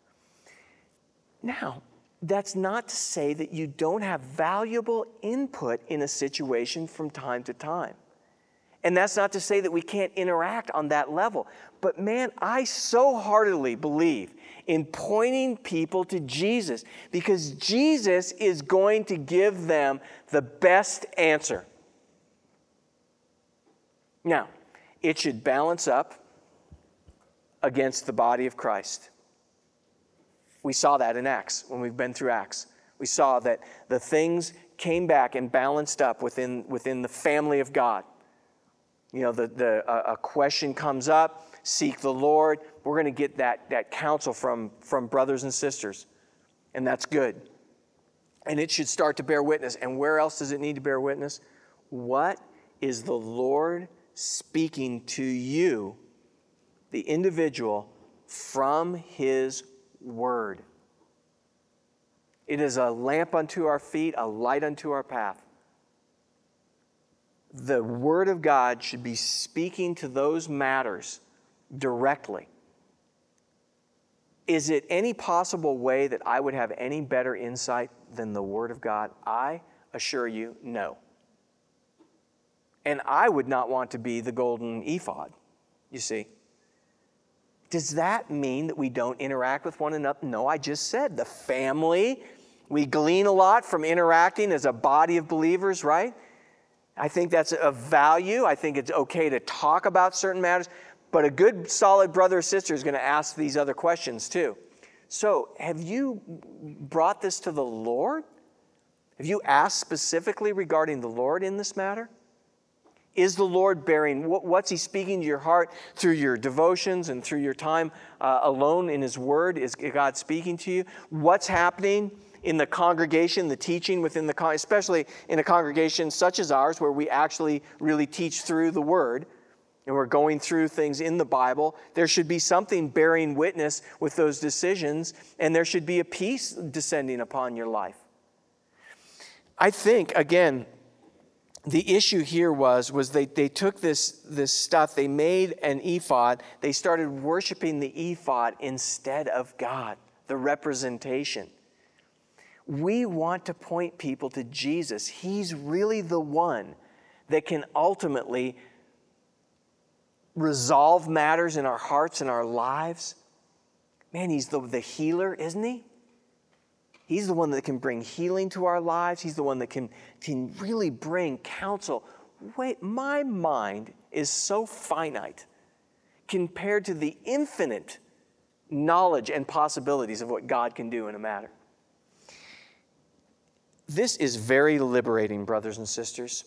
Now, that's not to say that you don't have valuable input in a situation from time to time. And that's not to say that we can't interact on that level. But man, I so heartily believe in pointing people to Jesus, because Jesus is going to give them the best answer. Now, it should balance up against the body of Christ. We saw that in Acts, when we've been through Acts. We saw that the things came back and balanced up within, within the family of God. You know, the, the, a, a question comes up, seek the Lord. We're going to get that, that counsel from, from brothers and sisters. And that's good. And it should start to bear witness. And where else does it need to bear witness? What is the Lord speaking to you, the individual, from His Word? It is a lamp unto our feet, a light unto our path. The Word of God should be speaking to those matters directly. Is it any possible way that I would have any better insight than the Word of God? I assure you, no. And I would not want to be the golden ephod, you see. Does that mean that we don't interact with one another? No, I just said the family. We glean a lot from interacting as a body of believers, right? I think that's of value. I think it's okay to talk about certain matters. But a good, solid brother or sister is going to ask these other questions too. So, have you brought this to the Lord? Have you asked specifically regarding the Lord in this matter? Is the Lord bearing, what's He speaking to your heart through your devotions and through your time uh, alone in His Word? Is God speaking to you? What's happening in the congregation, the teaching within the con- especially in a congregation such as ours, where we actually really teach through the Word, and we're going through things in the Bible? There should be something bearing witness with those decisions, and there should be a peace descending upon your life. I think, again, the issue here was, was they, they took this, this stuff, they made an ephod, they started worshiping the ephod instead of God, the representation. We want to point people to Jesus. He's really the one that can ultimately resolve matters in our hearts and our lives. Man, He's the, the healer, isn't He? He's the one that can bring healing to our lives. He's the one that can, can really bring counsel. Wait, my mind is so finite. compared to the infinite knowledge and possibilities of what God can do in a matter. This is very liberating, brothers and sisters.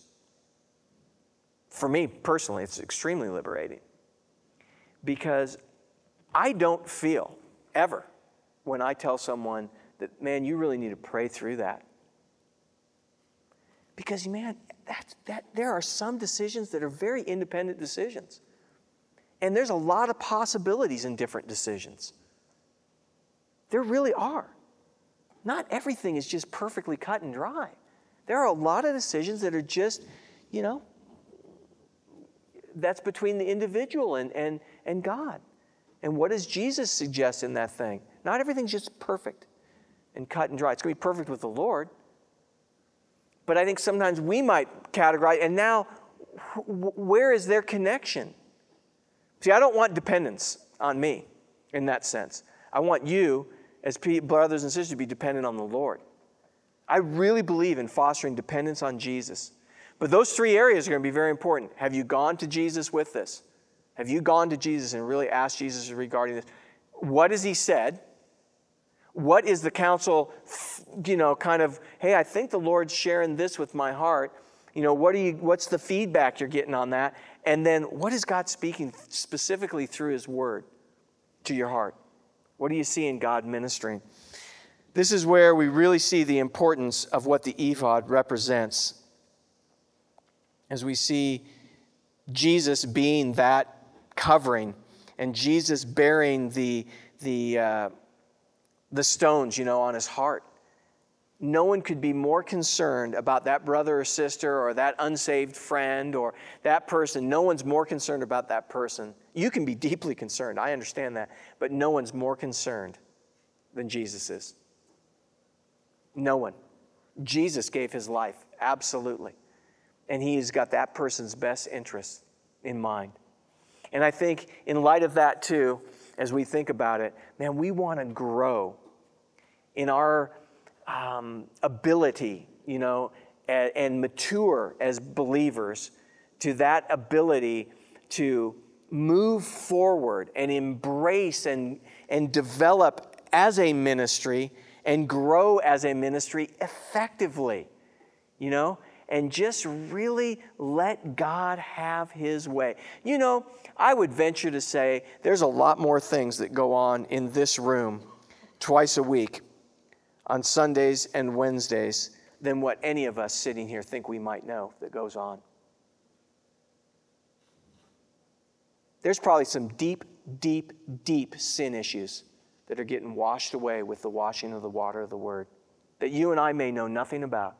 For me personally, it's extremely liberating. Because I don't feel ever when I tell someone that, man, you really need to pray through that. Because, man, that, that, there are some decisions that are very independent decisions. And there's a lot of possibilities in different decisions. There really are. Not everything is just perfectly cut and dry. There are a lot of decisions that are just, you know, that's between the individual and, and, and God. And what does Jesus suggest in that thing? Not everything's just perfect and cut and dry. It's going to be perfect with the Lord. But I think sometimes we might categorize, and now, where is their connection? See, I don't want dependence on me in that sense. I want you, as brothers and sisters, to be dependent on the Lord. I really believe in fostering dependence on Jesus. But those three areas are going to be very important. Have you gone to Jesus with this? Have you gone to Jesus and really asked Jesus regarding this? What has he said? What is the counsel, you know, kind of, hey, I think the Lord's sharing this with my heart. You know, what are you, what's the feedback you're getting on that? And then what is God speaking specifically through his word to your heart? What do you see in God ministering? This is where we really see the importance of what the ephod represents. As we see Jesus being that covering and Jesus bearing the, the, uh, the stones, you know, on his heart. No one could be more concerned about that brother or sister or that unsaved friend or that person. No one's more concerned about that person. You can be deeply concerned. I understand that. But no one's more concerned than Jesus is. No one. Jesus gave his life, absolutely. And he's got that person's best interest in mind. And I think in light of that too, as we think about it, man, we want to grow in our um, ability, you know, and, and mature as believers to that ability to move forward and embrace and, and develop as a ministry and grow as a ministry effectively, you know, and just really let God have his way. You know, I would venture to say there's a lot more things that go on in this room twice a week on Sundays and Wednesdays than what any of us sitting here think we might know that goes on. There's probably some deep, deep, deep sin issues that are getting washed away with the washing of the water of the Word that you and I may know nothing about.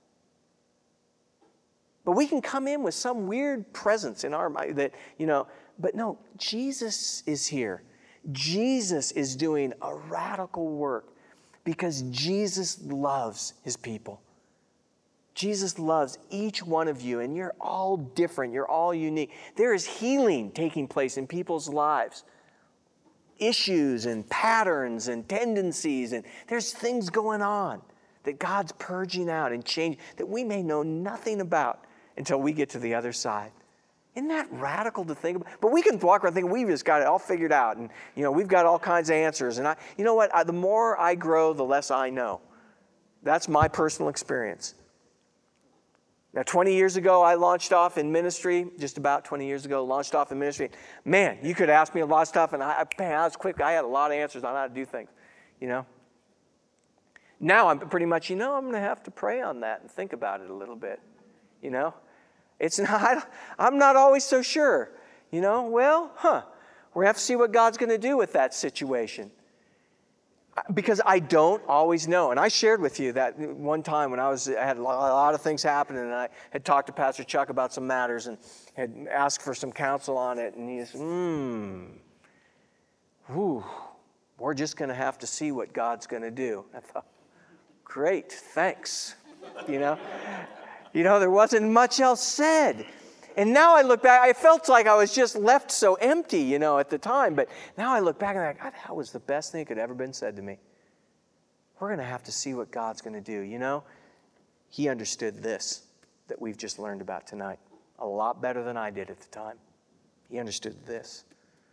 But we can come in with some weird presence in our mind that, you know, but no, Jesus is here. Jesus is doing a radical work because Jesus loves his people. Jesus loves each one of you, and you're all different. You're all unique. There is healing taking place in people's lives. Issues and patterns and tendencies, and there's things going on that God's purging out and changing that we may know nothing about until we get to the other side. Isn't that radical to think about? But we can walk around thinking we've just got it all figured out, and you know we've got all kinds of answers. And I, you know what? I, the more I grow, the less I know. That's my personal experience. Now, twenty years ago, I launched off in ministry. Just about twenty years ago, launched off in ministry. Man, you could ask me a lot of stuff, and I, man, I was quick. I had a lot of answers on how to do things. You know. Now I'm pretty much, you know, I'm going to have to pray on that and think about it a little bit. You know. It's not, I'm not always so sure. You know, well, huh, we're going to have to see what God's going to do with that situation. Because I don't always know. And I shared with you that one time when I was, I had a lot of things happening, and I had talked to Pastor Chuck about some matters and had asked for some counsel on it. And he said, hmm, whew, we're just going to have to see what God's going to do. I thought, great, thanks. You know? You know, there wasn't much else said. And now I look back, I felt like I was just left so empty, you know, at the time. But now I look back and I'm like, God, that was the best thing that could ever been said to me. We're going to have to see what God's going to do. You know, he understood this that we've just learned about tonight a lot better than I did at the time. He understood this.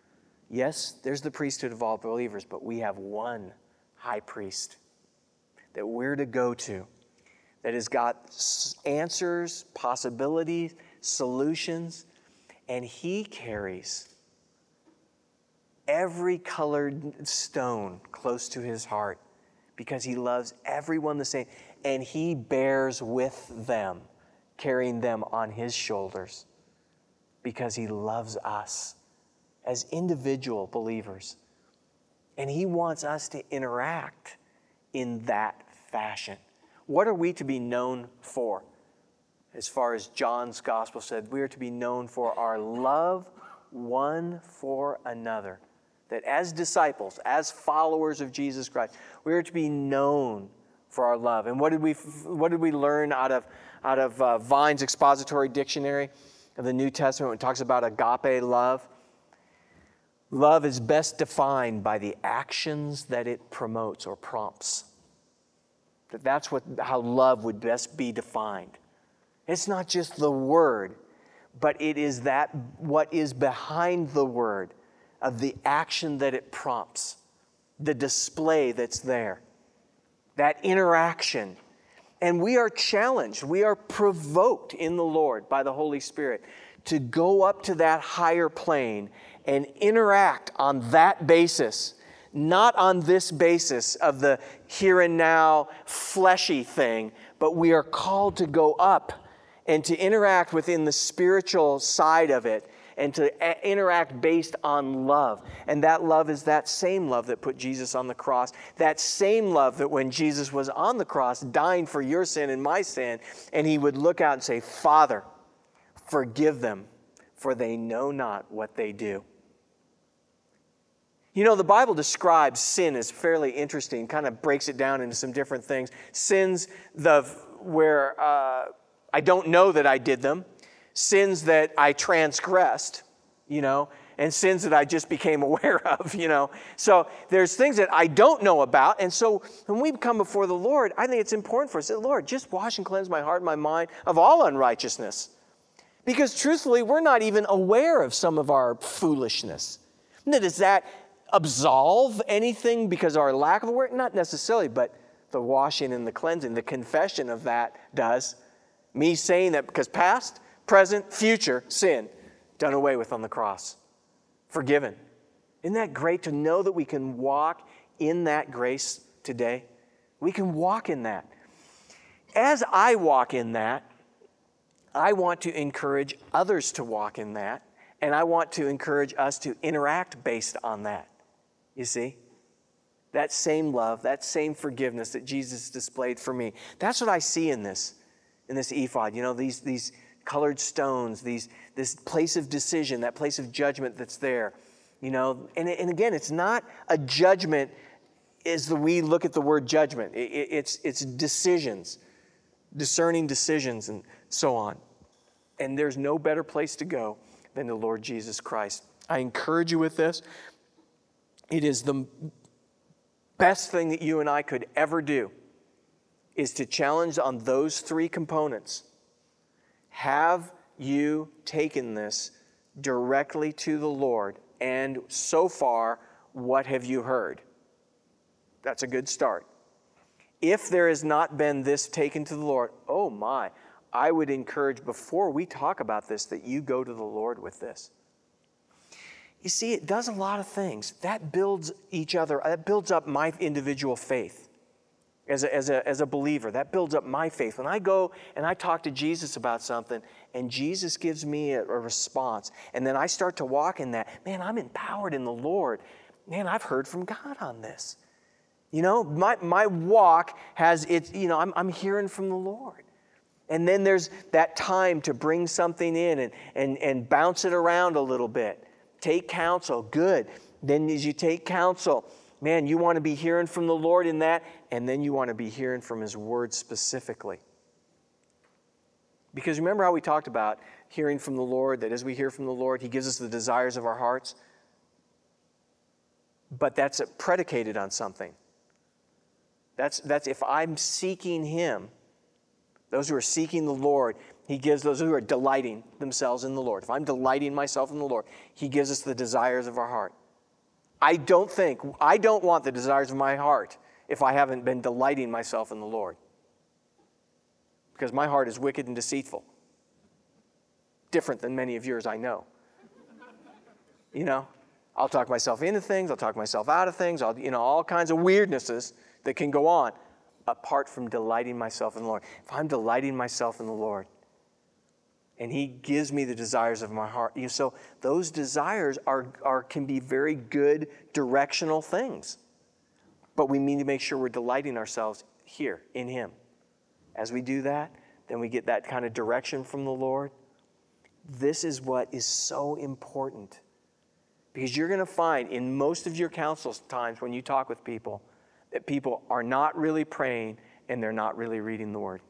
Yes, there's the priesthood of all believers, but we have one high priest that we're to go to, that has got answers, possibilities, solutions, and he carries every colored stone close to his heart because he loves everyone the same, and he bears with them, carrying them on his shoulders because he loves us as individual believers. And he wants us to interact in that fashion. What are we to be known for? As far as John's gospel said, we are to be known for our love one for another. That as disciples, as followers of Jesus Christ, we are to be known for our love. And what did we what did we learn out of out of uh, Vine's expository dictionary of the New Testament when it talks about agape love? Love is best defined by the actions that it promotes or prompts. That that's what how love would best be defined. It's not just the word, but it is that what is behind the word, of the action that it prompts, the display that's there, that interaction. And we are challenged, we are provoked in the Lord by the Holy Spirit to go up to that higher plane and interact on that basis, not on this basis of the here and now fleshy thing, but we are called to go up and to interact within the spiritual side of it and to a- interact based on love. And that love is that same love that put Jesus on the cross, that same love that when Jesus was on the cross dying for your sin and my sin, and he would look out and say, Father, forgive them, for they know not what they do. You know, the Bible describes sin as fairly interesting, kind of breaks it down into some different things. Sins the where uh, I don't know that I did them, sins that I transgressed, you know, and sins that I just became aware of, you know. So there's things that I don't know about, and so when we come before the Lord, I think it's important for us to say, Lord, just wash and cleanse my heart and my mind of all unrighteousness. Because truthfully, we're not even aware of some of our foolishness. Does that absolve anything because of our lack of awareness? Not necessarily, but the washing and the cleansing, the confession of that does. Me saying that because past, present, future sin done away with on the cross. Forgiven. Isn't that great to know that we can walk in that grace today? We can walk in that. As I walk in that, I want to encourage others to walk in that, and I want to encourage us to interact based on that. You see? That same love, that same forgiveness that Jesus displayed for me. That's what I see in this, in this ephod. You know, these, these colored stones, these, this place of decision, that place of judgment that's there. You know, and, and again, it's not a judgment as the, we look at the word judgment. It, it, it's, it's decisions, discerning decisions and so on. And there's no better place to go than the Lord Jesus Christ. I encourage you with this. It is the best thing that you and I could ever do is to challenge on those three components. Have you taken this directly to the Lord? And so far, what have you heard? That's a good start. If there has not been this taken to the Lord, oh my, I would encourage before we talk about this that you go to the Lord with this. You see, it does a lot of things. That builds each other. That builds up my individual faith as a, as a, as a believer. That builds up my faith. When I go and I talk to Jesus about something and Jesus gives me a, a response and then I start to walk in that, man, I'm empowered in the Lord. Man, I've heard from God on this. You know, my, my walk has, it's, you know, I'm, I'm hearing from the Lord. And then there's that time to bring something in and, and, and bounce it around a little bit. Take counsel, good. Then as you take counsel, man, you want to be hearing from the Lord in that, and then you want to be hearing from His Word specifically. Because remember how we talked about hearing from the Lord, that as we hear from the Lord, He gives us the desires of our hearts? But that's predicated on something. That's, that's if I'm seeking Him, those who are seeking the Lord, He gives those who are delighting themselves in the Lord. If I'm delighting myself in the Lord, He gives us the desires of our heart. I don't think, I don't want the desires of my heart if I haven't been delighting myself in the Lord. Because my heart is wicked and deceitful. Different than many of yours, I know. You know, I'll talk myself into things, I'll talk myself out of things, I'll, you know, all kinds of weirdnesses that can go on apart from delighting myself in the Lord. If I'm delighting myself in the Lord, and He gives me the desires of my heart. You know, so those desires are, are can be very good directional things. But we need to make sure we're delighting ourselves here in Him. As we do that, then we get that kind of direction from the Lord. This is what is so important. Because you're going to find in most of your counsel times when you talk with people that people are not really praying and they're not really reading the Word.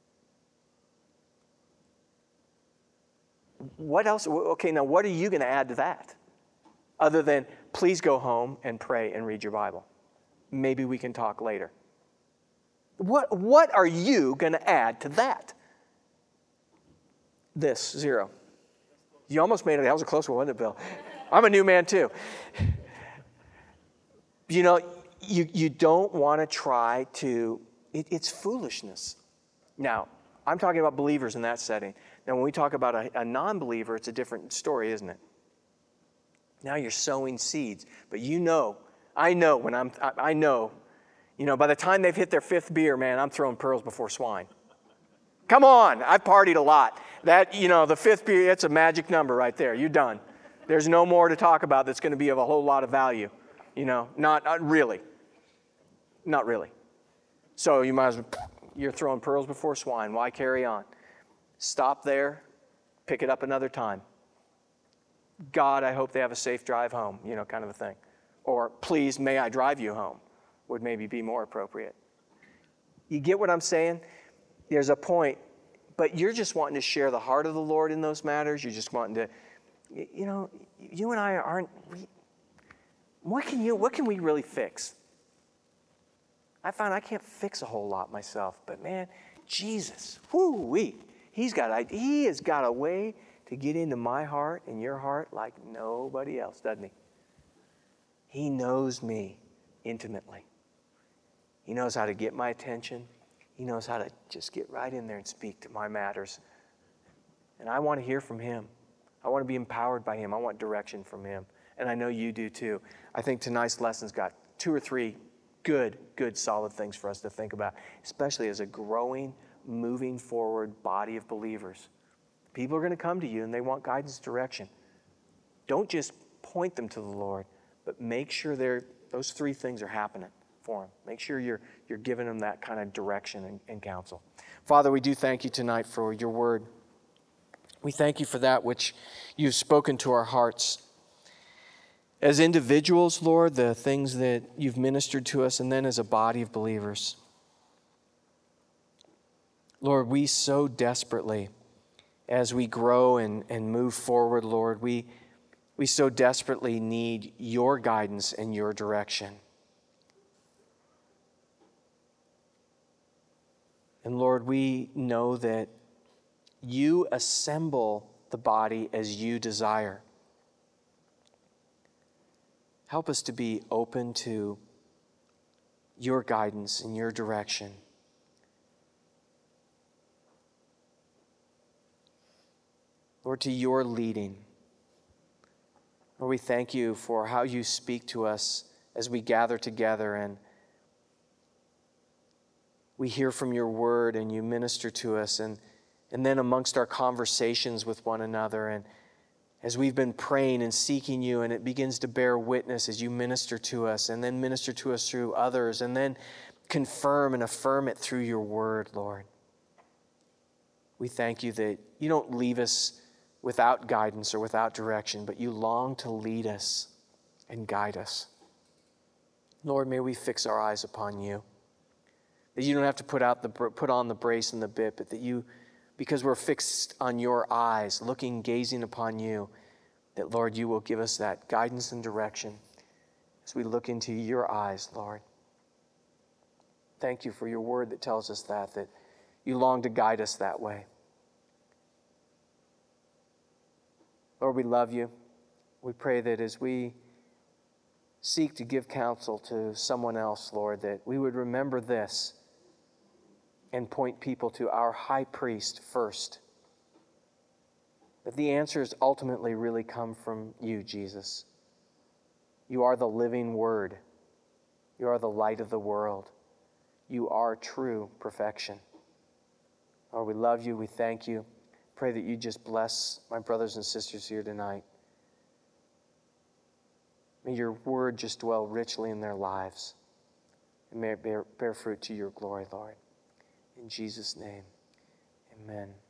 What else? Okay, now what are you going to add to that? Other than, please go home and pray and read your Bible. Maybe we can talk later. What, what are you going to add to that? This, zero. You almost made it. That was a close one, wasn't it, Bill? I'm a new man too. You know, you, you don't want to try to, it, it's foolishness. Now, I'm talking about believers in that setting. Now, when we talk about a, a non-believer, it's a different story, isn't it? Now you're sowing seeds. But you know, I know when I'm, I, I know, you know, by the time they've hit their fifth beer, man, I'm throwing pearls before swine. Come on, I've partied a lot. That, you know, the fifth beer, that's a magic number right there. You're done. There's no more to talk about that's going to be of a whole lot of value. You know, not, not really. Not really. So you might as well, you're throwing pearls before swine. Why carry on? Stop there, pick it up another time. God, I hope they have a safe drive home, you know, kind of a thing. Or, please, may I drive you home, would maybe be more appropriate. You get what I'm saying? There's a point, but you're just wanting to share the heart of the Lord in those matters. You're just wanting to, you know, you and I aren't, we, what can you, what can we really fix? I found I can't fix a whole lot myself, but man, Jesus, whoo-wee. He's got a, he has got a way to get into my heart and your heart like nobody else, doesn't he? He knows me intimately. He knows how to get my attention. He knows how to just get right in there and speak to my matters. And I want to hear from Him. I want to be empowered by Him. I want direction from Him. And I know you do too. I think tonight's lesson's got two or three good, good, solid things for us to think about, especially as a growing, moving forward body of believers. People are going to come to you and they want guidance, direction. Don't just point them to the Lord, but make sure they're, those three things are happening for them. Make sure you're, you're giving them that kind of direction and, and counsel. Father, we do thank you tonight for your word. We thank you for that which you've spoken to our hearts. As individuals, Lord, the things that you've ministered to us, and then as a body of believers. Lord, we so desperately, as we grow and, and move forward, Lord, we, we so desperately need your guidance and your direction. And Lord, we know that you assemble the body as you desire. Help us to be open to your guidance and your direction. Lord, to your leading. Lord, we thank you for how you speak to us as we gather together and we hear from your word and you minister to us, and, and then amongst our conversations with one another, and as we've been praying and seeking you, and it begins to bear witness as you minister to us, and then minister to us through others, and then confirm and affirm it through your word, Lord. We thank you that you don't leave us without guidance or without direction, but you long to lead us and guide us. Lord, may we fix our eyes upon you. That you don't have to put out the put on the brace and the bit, but that you, because we're fixed on your eyes, looking, gazing upon you, that, Lord, you will give us that guidance and direction as we look into your eyes, Lord. Thank you for your word that tells us that, that you long to guide us that way. Lord, we love you. We pray that as we seek to give counsel to someone else, Lord, that we would remember this and point people to our high priest first. That the answers ultimately really come from you, Jesus. You are the living word. You are the light of the world. You are true perfection. Lord, we love you. We thank you. Pray that you just bless my brothers and sisters here tonight. May your word just dwell richly in their lives. And may it bear, bear fruit to your glory, Lord. In Jesus' name, amen.